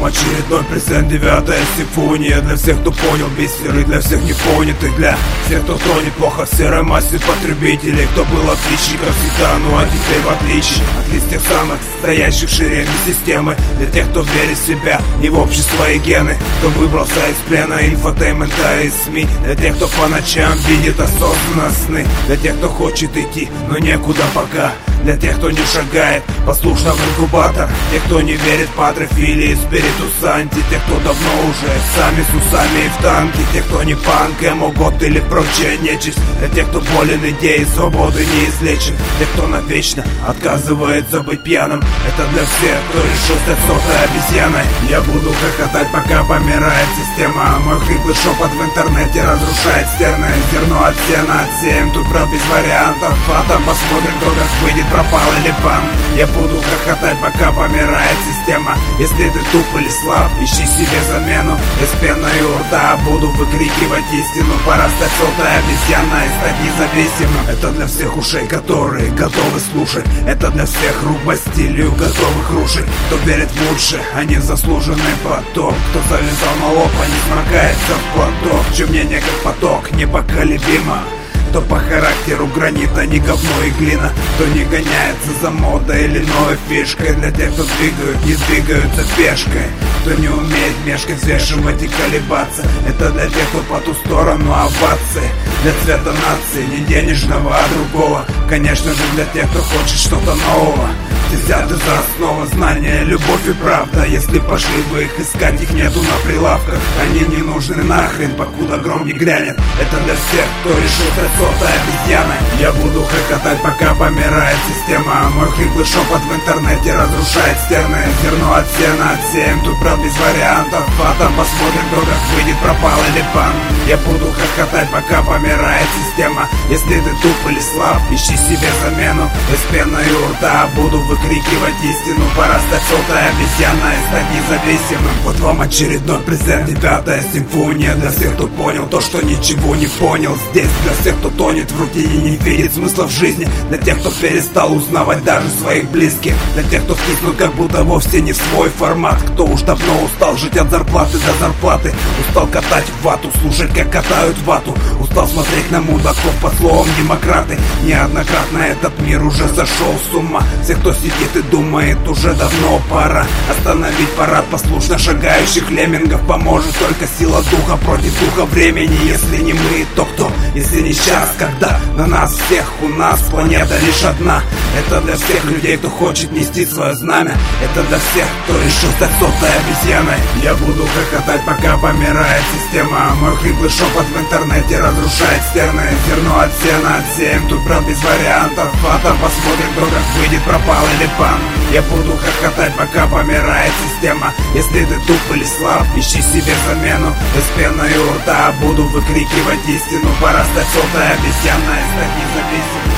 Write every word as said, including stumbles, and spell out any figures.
очередной презент, девятая симфония. Для всех, кто понял бисеры, для всех непонятых, для всех, кто тонет плохо в серой массе потребителей, кто был отличником всегда, ну а теперь в отличие от листьев самых стоящих в шеренге системы. Для тех, кто верит в себя и в общество и гены, кто выбрался из плена инфотеймента и СМИ. Для тех, кто по ночам видит осознанно сны. Для тех, кто хочет идти, но некуда пока. Для тех, кто не шагает послушно в инкубатор. Тех, кто не верит в патрофилии, спириту санти. Тех, кто давно уже сами с усами и в танке. Тех, кто не панк, эмо-год или прочая нечисть. Для тех, кто болен идеей свободы неизлечен. Тех, кто навечно отказывается быть пьяным. Это для всех, кто решил стать сотой обезьяной. Я буду хохотать, пока помирает система. Мой хриплый шепот в интернете разрушает стены. Зерно от сена, от семь, тут брат без вариантов. А там посмотрим, кто как выйдет, пропал или пан. Я буду хохотать, пока помирает система. Если ты туп или слаб, ищи себе замену. Из пеной у рта буду выкрикивать истину. Пора стать сотой обезьяной и стать независимым. Это для всех ушей, которые готовы слушать. Это для всех рук Бастилию готовых рушить. Кто верит в лучшее, а не в заслуженный поток. Кто завязал на лоб, а не сморкается в платок. Чье мнение как поток, непоколебимо. Кто по характеру гранита, не говно и глина. Кто не гоняется за модой или новой фишкой. Для тех, кто двигают, не двигаются пешкой. Кто не умеет мешкать, взвешивать и колебаться. Это для тех, кто по ту сторону овации. Для цвета нации, не денежного, а другого. Конечно же для тех, кто хочет что-то нового. Все взяты за основу знания, любовь и правда. Если пошли бы их искать, их нету на прилавках. Они не нужны нахрен, покуда гром не грянет. Это для всех, кто решил стать сотой обезьяной. Я буду хохотать, пока помирает система. Мой хриплый шепот в интернете разрушает стены. Зерно от сена, от семь, тут брат без вариантов. А там посмотрим, кто как выйдет, пропал или пан. Я буду хохотать, пока помирает система. Если ты туп или слаб, ищи себе замену. Из пеной у рта буду выкрикивать истину. Пора стать сотой обезьяной и стать независимым. Вот вам очередной презент, девятая симфония. Для всех, кто понял то, что ничего не понял здесь. Для всех, кто тонет в рутине, не видит смысла в жизни. Для тех, кто перестал узнавать даже своих близких. Для тех, кто втиснут как будто вовсе не в свой формат. Кто уж давно устал жить от зарплаты до зарплаты. Устал катать в вату, слушать как катают вату. Устал смотреть на мудаков под словом демократы. Неоднократно этот мир уже сошел с ума. Всех, кто сидит и думает, уже давно пора остановить парад послушно шагающих леммингов. Поможет только сила духа против духа времени. Если не мы, то кто? Если не сейчас, когда на нас всех, у нас планета лишь одна. Это для всех людей, кто хочет нести свое знамя. Это для всех, кто решил стать сотой обезьяной. Я буду хохотать, пока помирает система. Мой хриплый шепот в интернете разрушает стены. Зерно от сена, от семь, тут брат без вариантов. А там посмотрим, кто как выйдет, пропал или пан. Я буду хохотать, пока помирает система. Если ты туп или слаб, ищи себе замену. Из пеной у рта буду выкрикивать истину. Пора стать сотой обезьяной и стать независимым.